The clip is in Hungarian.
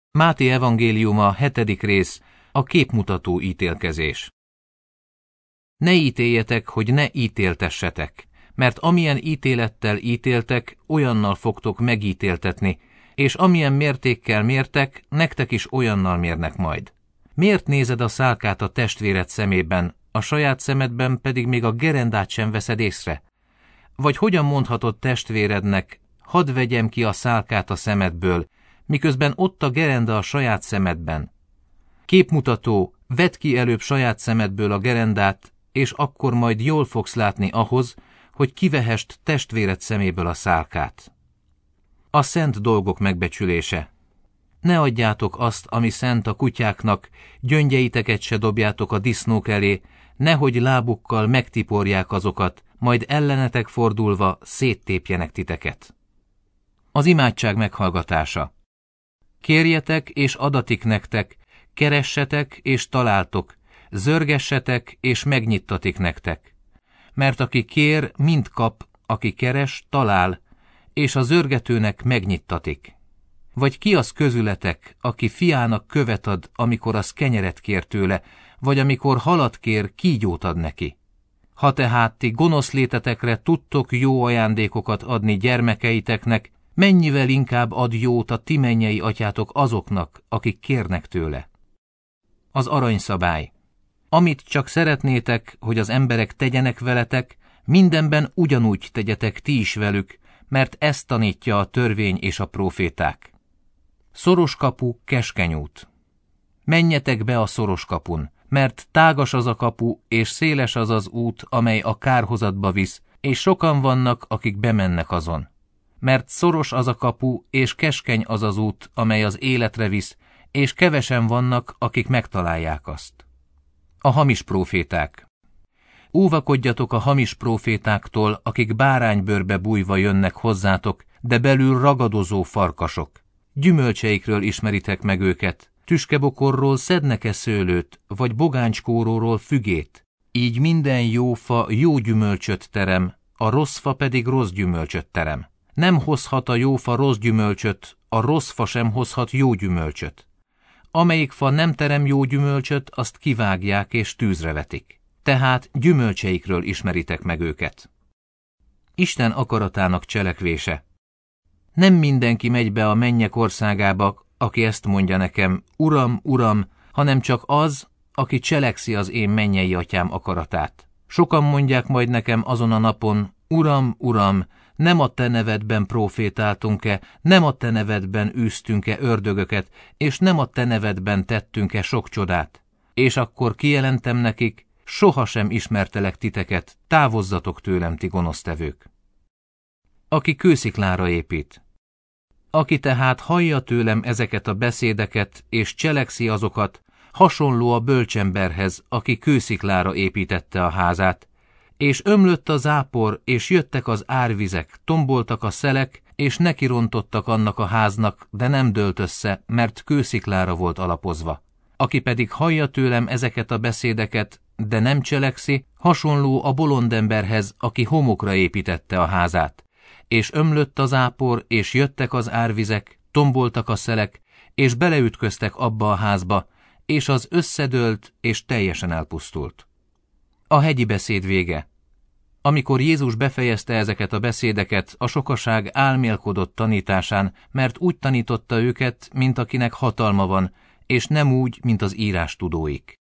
Máté evangéliuma, 7. rész, a képmutató ítélkezés. Ne ítéljetek, hogy ne ítéltessetek, mert amilyen ítélettel ítéltek, olyannal fogtok megítéltetni, és amilyen mértékkel mértek, nektek is olyannal mérnek majd. Miért nézed a szálkát a testvéred szemében, a saját szemedben pedig még a gerendát sem veszed észre? Vagy hogyan mondhatod testvérednek, hadd vegyem ki a szálkát a szemedből, miközben ott a gerenda a saját szemedben? Képmutató, vedd ki előbb saját szemedből a gerendát, és akkor majd jól fogsz látni ahhoz, hogy kivehest testvéred szeméből a szálkát. A szent dolgok megbecsülése. Ne adjátok azt, ami szent a kutyáknak, gyöngyeiteket se dobjátok a disznók elé, nehogy lábukkal megtiporják azokat, majd ellenetek fordulva széttépjenek titeket. Az imádság meghallgatása. Kérjetek, és adatik nektek, keressetek, és találtok, zörgessetek, és megnyittatik nektek. Mert aki kér, mind kap, aki keres, talál, és a zörgetőnek megnyittatik. Vagy ki az közületek, aki fiának követ ad, amikor az kenyeret kér tőle, vagy amikor halat kér, kígyót ad neki? Ha tehát ti gonosz létetekre tudtok jó ajándékokat adni gyermekeiteknek, mennyivel inkább ad jót a ti mennyei atyátok azoknak, akik kérnek tőle. Az aranyszabály. Amit csak szeretnétek, hogy az emberek tegyenek veletek, mindenben ugyanúgy tegyetek ti is velük, mert ezt tanítja a törvény és a próféták. Szoros kapu, keskeny út. Menjetek be a szoros kapun, mert tágas az a kapu, és széles az az út, amely a kárhozatba visz, és sokan vannak, akik bemennek azon. Mert szoros az a kapu, és keskeny az az út, amely az életre visz, és kevesen vannak, akik megtalálják azt. A hamis próféták. Óvakodjatok a hamis prófétáktól, akik báránybőrbe bújva jönnek hozzátok, de belül ragadozó farkasok. Gyümölcseikről ismeritek meg őket. Tüskebokorról szednek-e szőlőt, vagy bogánckóróról fügét? Így minden jó fa jó gyümölcsöt terem, a rossz fa pedig rossz gyümölcsöt terem. Nem hozhat a jó fa rossz gyümölcsöt, a rossz fa sem hozhat jó gyümölcsöt. Amelyik fa nem terem jó gyümölcsöt, azt kivágják és tűzre vetik. Tehát gyümölcseikről ismeritek meg őket. Isten akaratának cselekvése. Nem mindenki megy be a mennyek országába, aki ezt mondja nekem, Uram, Uram, hanem csak az, aki cselekszi az én mennyei atyám akaratát. Sokan mondják majd nekem azon a napon, Uram, Uram, nem a te nevedben profétáltunk-e, nem a te nevedben űztünk-e ördögöket, és nem a te nevedben tettünk-e sok csodát. És akkor kijelentem nekik, sohasem ismertelek titeket, távozzatok tőlem, ti gonosztevők. Aki kősziklára épít. Aki tehát hallja tőlem ezeket a beszédeket, és cselekszi azokat, hasonló a bölcsemberhez, aki kősziklára építette a házát, és ömlött a zápor, és jöttek az árvizek, tomboltak a szelek, és nekirontottak annak a háznak, de nem dőlt össze, mert kősziklára volt alapozva. Aki pedig hallja tőlem ezeket a beszédeket, de nem cselekszi, hasonló a bolondemberhez, aki homokra építette a házát. És ömlött a zápor, és jöttek az árvizek, tomboltak a szelek, és beleütköztek abba a házba, és az összedőlt, és teljesen elpusztult. A hegyi beszéd vége. Amikor Jézus befejezte ezeket a beszédeket, a sokaság álmélkodott tanításán, mert úgy tanította őket, mint akinek hatalma van, és nem úgy, mint az írástudóik.